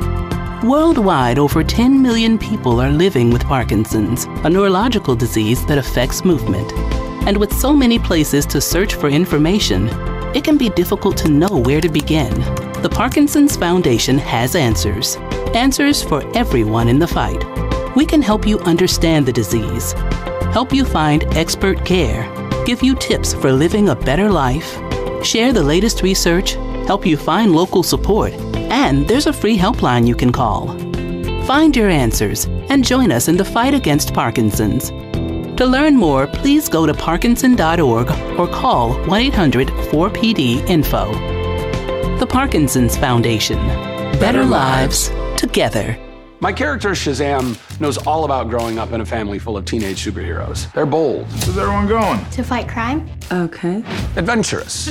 Worldwide, over ten million people are living with Parkinson's, a neurological disease that affects movement. And with so many places to search for information, it can be difficult to know where to begin. The Parkinson's Foundation has answers. Answers for everyone in the fight. We can help you understand the disease, help you find expert care, give you tips for living a better life, share the latest research, help you find local support, and there's a free helpline you can call. Find your answers and join us in the fight against Parkinson's. To learn more, please go to parkinson dot org or call one eight hundred four P D info. The Parkinson's Foundation. Better, Better lives, lives together. My character, Shazam, knows all about growing up in a family full of teenage superheroes. They're bold. Where's everyone going? To fight crime. Okay. Adventurous.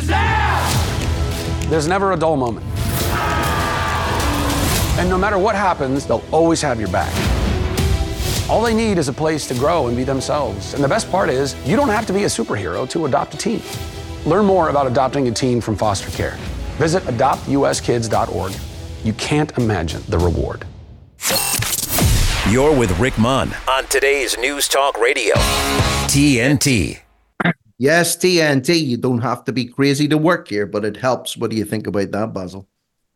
Shazam! There's never a dull moment. And no matter what happens, they'll always have your back. All they need is a place to grow and be themselves. And the best part is, you don't have to be a superhero to adopt a teen. Learn more about adopting a teen from foster care. Visit adopt U S kids dot org. You can't imagine the reward. You're with Rick Munn on Today's News Talk Radio, T N T. Yes, T N T. You don't have to be crazy to work here, but it helps. What do you think about that, Basil?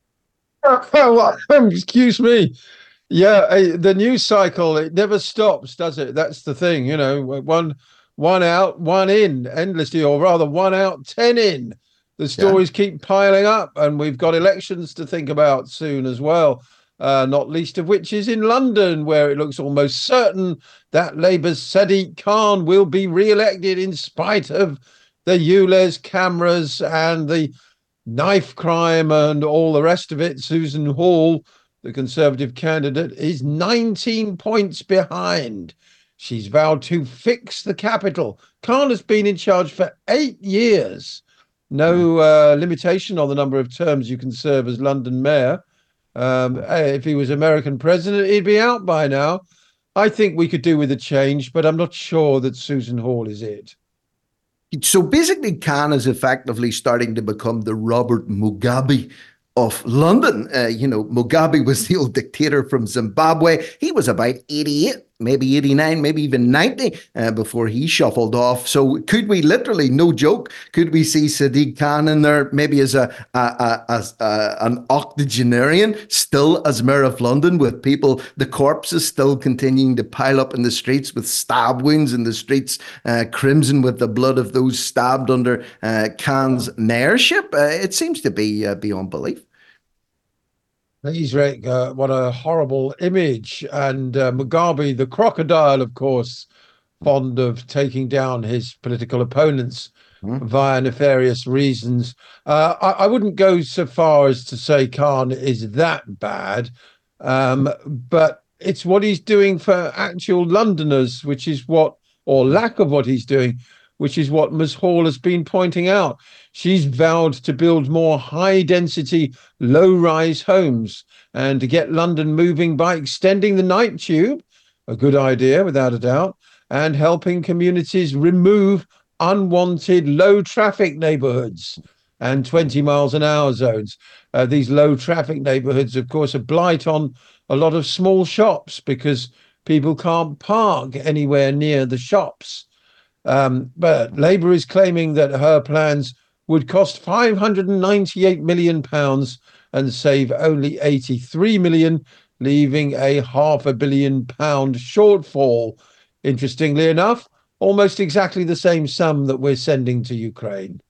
Excuse me. Yeah, uh, the news cycle, it never stops, does it? That's the thing, you know, one one out, one in, endlessly, or rather one out, ten in. The stories yeah. keep piling up, and we've got elections to think about soon as well, uh, not least of which is in London, where it looks almost certain that Labour's Sadiq Khan will be re-elected in spite of the ULEZ cameras and the knife crime and all the rest of it. Susan Hall, the Conservative candidate, is nineteen points behind. She's vowed to fix the capital. Khan has been in charge for eight years. No uh, limitation on the number of terms you can serve as London mayor. Um, if he was American president, he'd be out by now. I think we could do with a change, but I'm not sure that Susan Hall is it. So basically, Khan is effectively starting to become the Robert Mugabe of London. Uh, you know, Mugabe was the old dictator from Zimbabwe. He was about eighty-eight, maybe eighty-nine, maybe even ninety uh, before he shuffled off. So could we literally, no joke, could we see Sadiq Khan in there maybe as a, a, a as a, an octogenarian, still as mayor of London, with people, the corpses still continuing to pile up in the streets with stab wounds in the streets, uh, crimson with the blood of those stabbed under uh, Khan's mayorship? Uh, it seems to be uh, beyond belief. Please, Rick, uh, what a horrible image. And uh, Mugabe, the crocodile, of course, fond of taking down his political opponents mm. via nefarious reasons. Uh, I, I wouldn't go so far as to say Khan is that bad, um, but it's what he's doing for actual Londoners, which is what or lack of what he's doing, which is what Miz Hall has been pointing out. She's vowed to build more high-density, low-rise homes and to get London moving by extending the night tube, a good idea without a doubt, and helping communities remove unwanted low-traffic neighbourhoods and twenty miles an hour zones. Uh, these low-traffic neighbourhoods, of course, are blight on a lot of small shops because people can't park anywhere near the shops. Um, but Labour is claiming that her plans would cost five hundred ninety-eight million pounds and save only eighty-three million, leaving a half a billion pound shortfall. Interestingly enough, almost exactly the same sum that we're sending to Ukraine.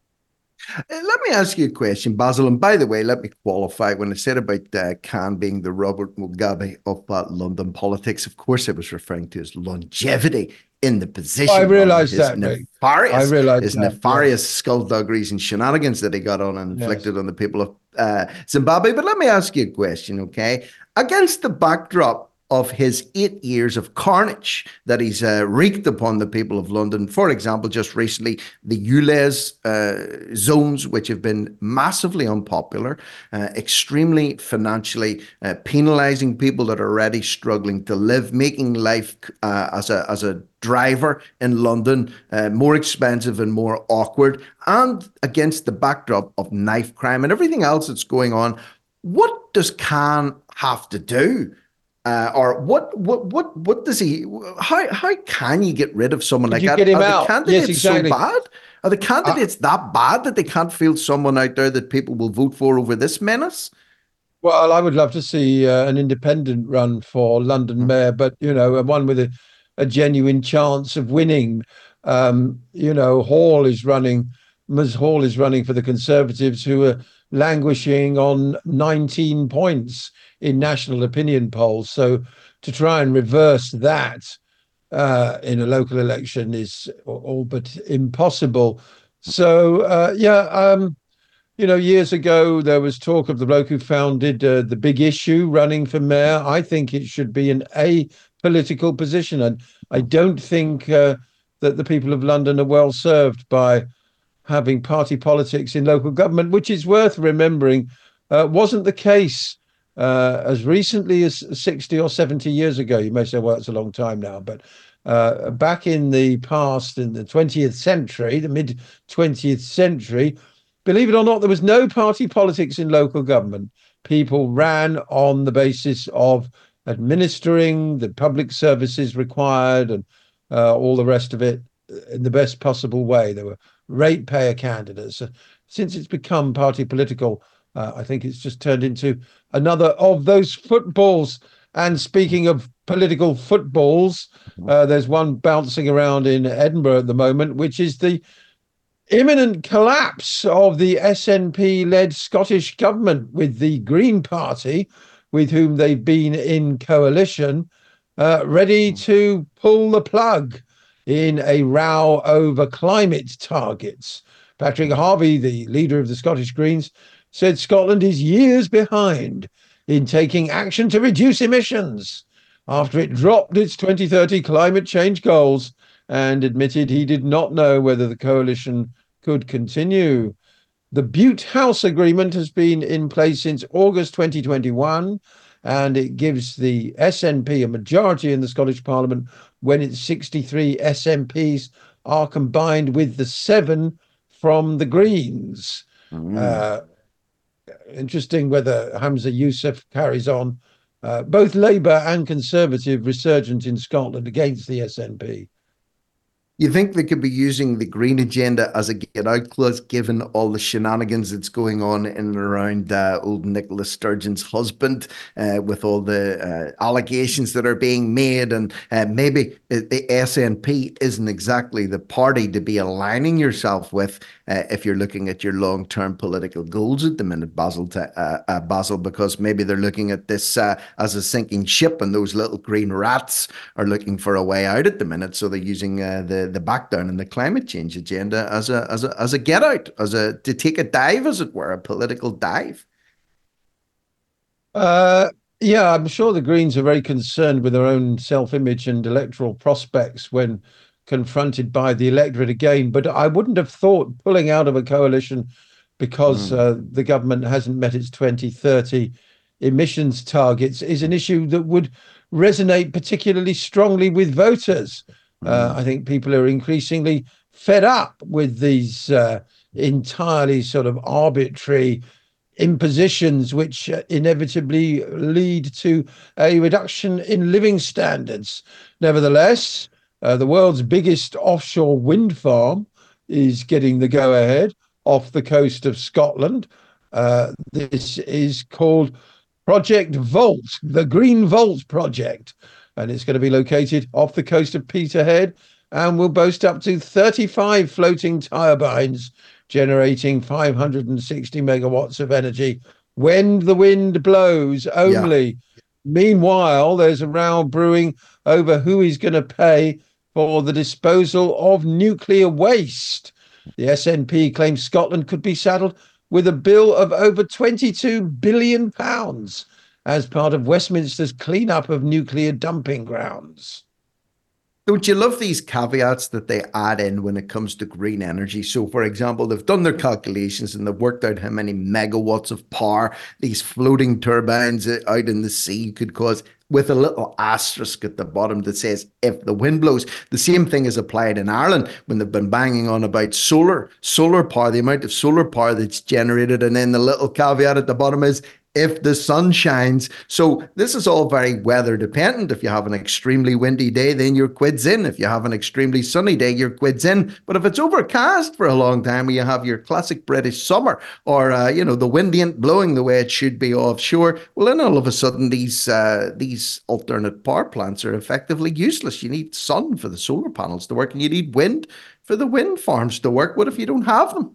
Let me ask you a question, Basil. And by the way, let me qualify. When I said about uh, Khan being the Robert Mugabe of uh, London politics, of course I was referring to his longevity in the position. I realise that. Nefarious, I realise his that, nefarious yeah. skullduggeries and shenanigans that he got on and inflicted yes. on the people of uh, Zimbabwe. But let me ask you a question, okay? Against the backdrop of his eight years of carnage that he's uh, wreaked upon the people of London. For example, just recently, the U L E Z uh, zones, which have been massively unpopular, uh, extremely financially uh, penalising people that are already struggling to live, making life uh, as a as a driver in London uh, more expensive and more awkward, and against the backdrop of knife crime and everything else that's going on. What does Khan have to do? Uh, or what, what, what, what does he? How, how can you get rid of someone Could like that? Get him Are out? the candidates yes, exactly. so bad? Are the candidates uh, that bad that they can't field someone out there that people will vote for over this menace? Well, I would love to see uh, an independent run for London mm-hmm. mayor, but you know, one with a, a genuine chance of winning. Um, you know, Hall is running. Miz Hall is running for the Conservatives, who are languishing on nineteen points in national opinion polls. So to try and reverse that uh, in a local election is all but impossible. So, uh, yeah, um, you know, years ago, there was talk of the bloke who founded uh, The Big Issue running for mayor. I think it should be an apolitical position. And I don't think uh, that the people of London are well served by having party politics in local government, which is worth remembering uh, wasn't the case uh, as recently as sixty or seventy years ago. You may say, well, it's a long time now, but uh, back in the past, in the twentieth century, the mid twentieth century, believe it or not, there was no party politics in local government. People ran on the basis of administering the public services required and uh, all the rest of it in the best possible way. There were ratepayer candidates. Since it's become party political, uh, I think it's just turned into another of those footballs. And speaking of political footballs, uh, there's one bouncing around in Edinburgh at the moment, which is the imminent collapse of the S N P-led Scottish government, with the Green Party, with whom they've been in coalition, uh, ready to pull the plug in a row over climate targets. Patrick Harvey, the leader of the Scottish Greens, said Scotland is years behind in taking action to reduce emissions after it dropped its twenty thirty climate change goals and admitted he did not know whether the coalition could continue. The Butte House Agreement has been in place since August twenty twenty-one, and it gives the S N P a majority in the Scottish Parliament when its sixty-three S M Ps are combined with the seven from the Greens. Mm. Uh, interesting whether Hamza Yousaf carries on. Uh, both Labour and Conservative resurgent in Scotland against the S N P. You think they could be using the Green agenda as a get-out clause, given all the shenanigans that's going on in and around uh, old Nicola Sturgeon's husband, uh, with all the uh, allegations that are being made, and uh, maybe the S N P isn't exactly the party to be aligning yourself with uh, if you're looking at your long-term political goals at the minute, Basil, to, uh, uh, Basil, because maybe they're looking at this uh, as a sinking ship, and those little green rats are looking for a way out at the minute, so they're using uh, the the back down in the climate change agenda as a as a as a get out, as a to take a dive, as it were, a political dive. Uh, yeah, I'm sure the Greens are very concerned with their own self-image and electoral prospects when confronted by the electorate again. But I wouldn't have thought pulling out of a coalition because mm. uh, the government hasn't met its twenty thirty emissions targets is an issue that would resonate particularly strongly with voters. Mm. Uh, I think people are increasingly fed up with these uh, entirely sort of arbitrary impositions which uh, inevitably lead to a reduction in living standards. Nevertheless, uh, the world's biggest offshore wind farm is getting the go-ahead off the coast of Scotland. Uh, this is called Project Volt, the Green Volt Project, and it's going to be located off the coast of Peterhead and will boast up to thirty-five floating turbines generating five hundred sixty megawatts of energy when the wind blows only. Yeah. Meanwhile, there's a row brewing over who is going to pay for the disposal of nuclear waste. The S N P claims Scotland could be saddled with a bill of over twenty-two billion pounds as part of Westminster's cleanup of nuclear dumping grounds. Don't you love these caveats that they add in when it comes to green energy? So, for example, they've done their calculations and they've worked out how many megawatts of power these floating turbines out in the sea could cause, with a little asterisk at the bottom that says, if the wind blows. The same thing is applied in Ireland when they've been banging on about solar, solar power, the amount of solar power that's generated. And then the little caveat at the bottom is, if the sun shines. So this is all very weather dependent. If you have an extremely windy day, then your quid's in. If you have an extremely sunny day, your quid's in. But if it's overcast for a long time, where you have your classic British summer, or uh, you know, the wind ain't blowing the way it should be offshore, well, then all of a sudden these uh, these alternate power plants are effectively useless. You need sun for the solar panels to work, and you need wind for the wind farms to work. What if you don't have them?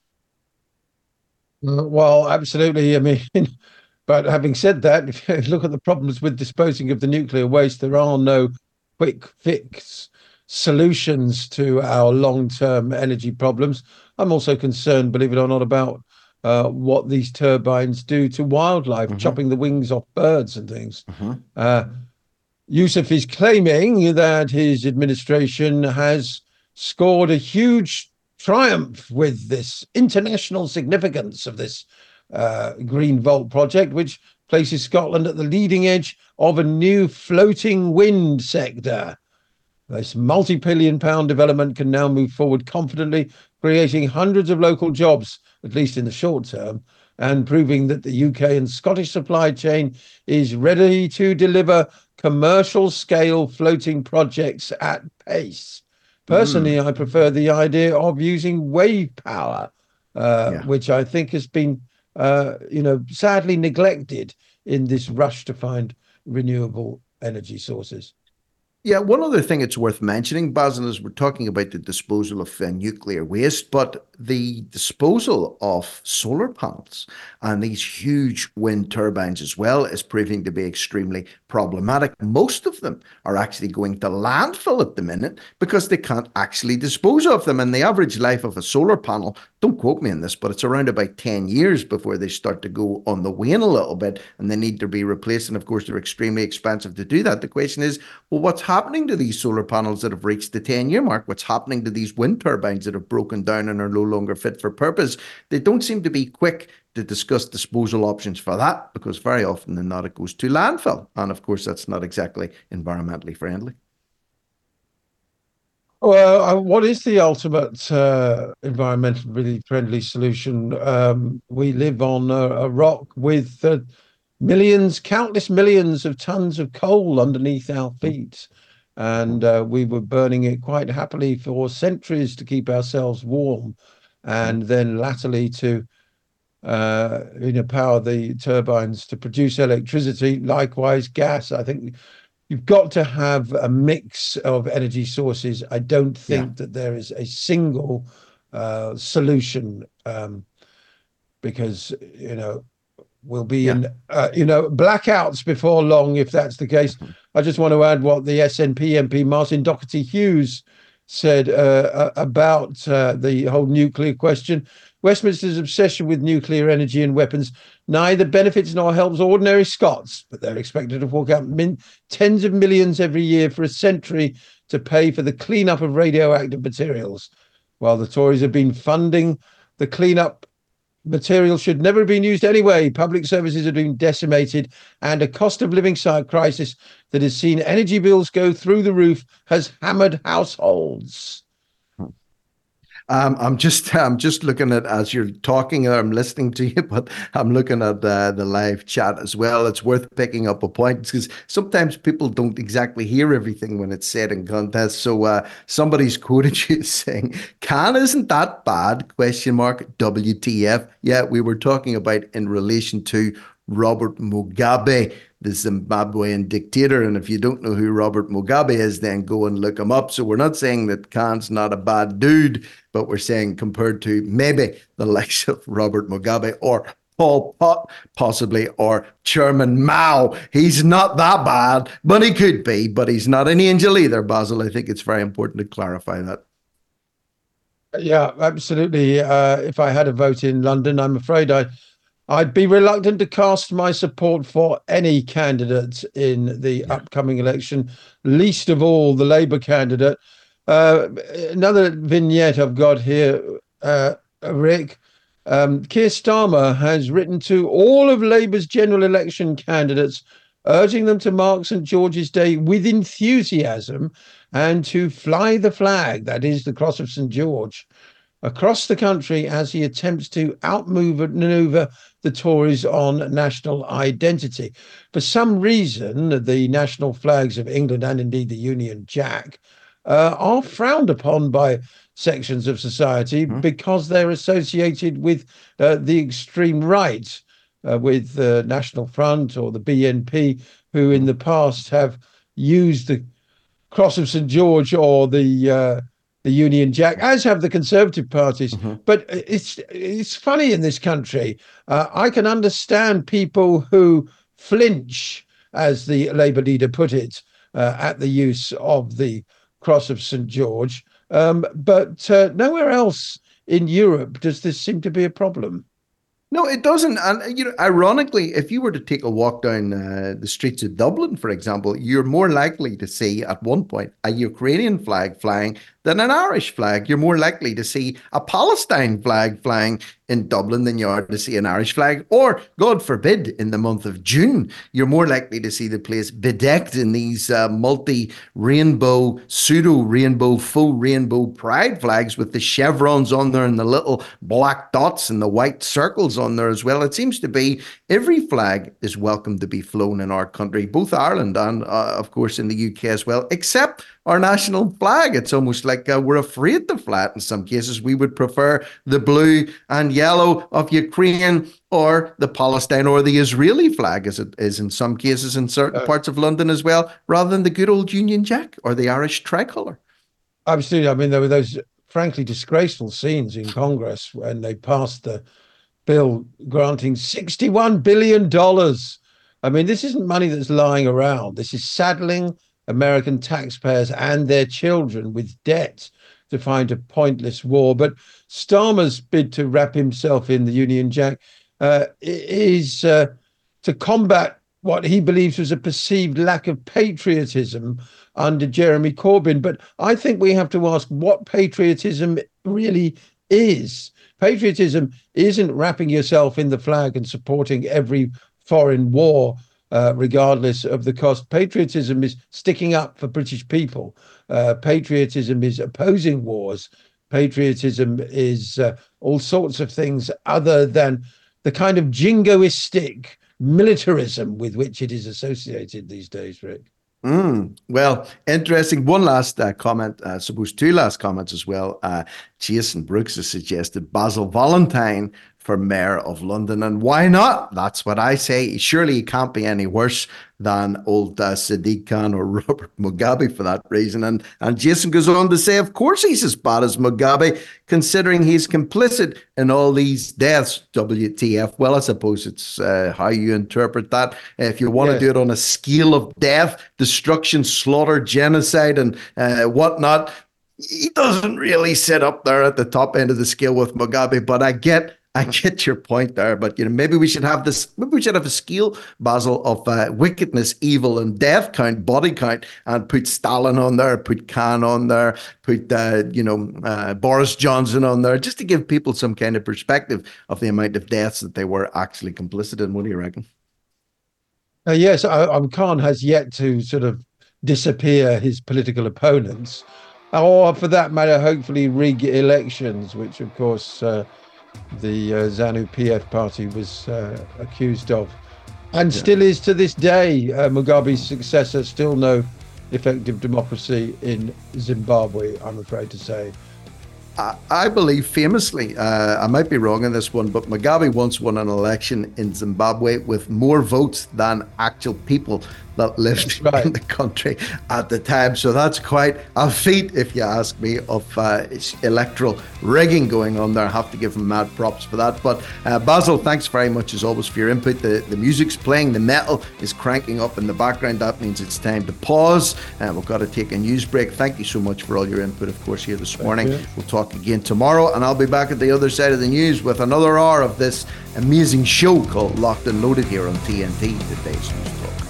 Uh, well, absolutely. I mean, but having said that, if you look at the problems with disposing of the nuclear waste, there are no quick fix solutions to our long-term energy problems. I'm also concerned, believe it or not, about uh, what these turbines do to wildlife, mm-hmm. chopping the wings off birds and things. Mm-hmm. Uh, Yousaf is claiming that his administration has scored a huge triumph with this international significance of this uh, Green Volt project, which places Scotland at the leading edge of a new floating wind sector. This multi-billion pound development can now move forward confidently, creating hundreds of local jobs, at least in the short term, and proving that the U K and Scottish supply chain is ready to deliver commercial scale floating projects at pace. Personally, mm. I prefer the idea of using wave power, uh, yeah. which I think has been, uh, you know, sadly neglected in this rush to find renewable energy sources. Yeah, one other thing it's worth mentioning, Basil, is we're talking about the disposal of uh, nuclear waste, but the disposal of solar panels and these huge wind turbines as well is proving to be extremely problematic. Most of them are actually going to landfill at the minute because they can't actually dispose of them. And the average life of a solar panel, don't quote me on this, but it's around about ten years before they start to go on the wane a little bit and they need to be replaced. And of course, they're extremely expensive to do that. The question is, well, what's happening to these solar panels that have reached the ten-year mark? What's happening to these wind turbines that have broken down and are no longer fit for purpose? They don't seem to be quick to discuss disposal options for that, because very often than not it goes to landfill. And of course, that's not exactly environmentally friendly. Well, uh, what is the ultimate uh, environmentally friendly solution? Um, we live on a, a rock with uh, millions, countless millions of tons of coal underneath our feet. And uh, we were burning it quite happily for centuries to keep ourselves warm. And then latterly to uh, you know, power the turbines to produce electricity, likewise gas. I think you've got to have a mix of energy sources. I don't think yeah. that there is a single uh, solution um, because, you know, we'll be yeah. in, uh, you know, blackouts before long if that's the case. I just want to add what the S N P M P Martin Doherty Hughes said uh, about uh, the whole nuclear question. Westminster's obsession with nuclear energy and weapons neither benefits nor helps ordinary Scots, but they're expected to fork out min- tens of millions every year for a century to pay for the cleanup of radioactive materials. While the Tories have been funding the cleanup, material should never have been used anyway. Public services have been decimated, and a cost of living crisis that has seen energy bills go through the roof has hammered households. Um, I'm just I'm just looking at, as you're talking, I'm listening to you, but I'm looking at uh, the live chat as well. It's worth picking up a point because sometimes people don't exactly hear everything when it's said in context. So uh, somebody's quoted you saying, "Can isn't that bad?" Question mark. W T F? Yeah, we were talking about in relation to Robert Mugabe, the Zimbabwean dictator. And if you don't know who Robert Mugabe is, then go and look him up. So we're not saying that Khan's not a bad dude, but we're saying compared to maybe the likes of Robert Mugabe or Pol Pot, possibly, or Chairman Mao, he's not that bad, but he could be, but he's not an angel either, Basil. I think it's very important to clarify that. Yeah, absolutely. Uh, if I had a vote in London, I'm afraid I I'd be reluctant to cast my support for any candidate in the yeah. upcoming election, least of all the Labour candidate. Uh, another vignette I've got here, uh, Rick. Um, Keir Starmer has written to all of Labour's general election candidates, urging them to mark St George's Day with enthusiasm and to fly the flag, that is the Cross of St George, across the country as he attempts to outmove and manoeuvre the Tories on national identity. For some reason, the national flags of England and indeed the Union Jack uh, are frowned upon by sections of society mm-hmm. because they're associated with uh, the extreme right, uh, with the National Front or the B N P, who in the past have used the Cross of St George or the uh, the Union Jack, as have the Conservative parties. Mm-hmm. But it's it's funny in this country. Uh, I can understand people who flinch, as the Labour leader put it, uh, at the use of the Cross of St George. Um, but uh, nowhere else in Europe does this seem to be a problem. No, it doesn't. And, you know, ironically, if you were to take a walk down uh, the streets of Dublin, for example, you're more likely to see at one point a Ukrainian flag flying than an Irish flag. You're more likely to see a Palestine flag flying in Dublin than you are to see an Irish flag. Or, God forbid, in the month of June, you're more likely to see the place bedecked in these uh, multi-rainbow, pseudo-rainbow, full rainbow pride flags with the chevrons on there and the little black dots and the white circles on there as well. It seems to be every flag is welcome to be flown in our country, both Ireland and, uh, of course, in the U K as well, except our national flag. It's almost like uh, we're afraid to fly it in some cases. We would prefer the blue and yellow of Ukraine or the Palestine or the Israeli flag, as it is in some cases in certain uh, parts of London as well, rather than the good old Union Jack or the Irish tricolour. Absolutely. I mean, there were those frankly disgraceful scenes in Congress when they passed the bill granting sixty-one billion dollars. I mean, this isn't money that's lying around. This is saddling American taxpayers and their children with debt to fight a pointless war. But Starmer's bid to wrap himself in the Union Jack uh, is uh, to combat what he believes was a perceived lack of patriotism under Jeremy Corbyn. But I think we have to ask what patriotism really is. Patriotism isn't wrapping yourself in the flag and supporting every foreign war, Uh, regardless of the cost. Patriotism is sticking up for British people. Uh, patriotism is opposing wars. Patriotism is uh, all sorts of things other than the kind of jingoistic militarism with which it is associated these days, Rick. Mm, well, interesting. One last uh, comment, uh, I suppose two last comments as well. Uh, Jason Brooks has suggested Basil Valentine for Mayor of London. And why not? That's what I say. Surely he can't be any worse than old uh, Sadiq Khan or Robert Mugabe for that reason. And, and Jason goes on to say, of course he's as bad as Mugabe, considering he's complicit in all these deaths. W T F? Well, I suppose it's uh, how you interpret that. If you want to yeah. do it on a scale of death, destruction, slaughter, genocide, and uh, whatnot, he doesn't really sit up there at the top end of the scale with Mugabe, but I get I get your point there, but you know, maybe we should have this. Maybe we should have a scale, Basil, of uh, wickedness, evil, and death count, body count, and put Stalin on there, put Khan on there, put uh, you know uh, Boris Johnson on there, just to give people some kind of perspective of the amount of deaths that they were actually complicit in. What do you reckon? Uh, yes, I, I, Khan has yet to sort of disappear his political opponents, or for that matter, hopefully rig elections, which of course. Uh, the uh, ZANU-P F party was uh, accused of, and yeah. still is to this day. uh, Mugabe's successor, still no effective democracy in Zimbabwe, I'm afraid to say. I, I believe famously, uh, I might be wrong on this one, but Mugabe once won an election in Zimbabwe with more votes than actual people that lived right. in the country at the time. So that's quite a feat, if you ask me, of uh, electoral rigging going on there. I have to give him mad props for that. But uh, Basil, thanks very much as always for your input. The, the music's playing, the metal is cranking up in the background. That means it's time to pause. Uh, we've got to take a news break. Thank you so much for all your input, of course, here this morning. We'll talk again tomorrow, and I'll be back at the other side of the news with another hour of this amazing show called Locked and Loaded here on T N T, Today's News Talk.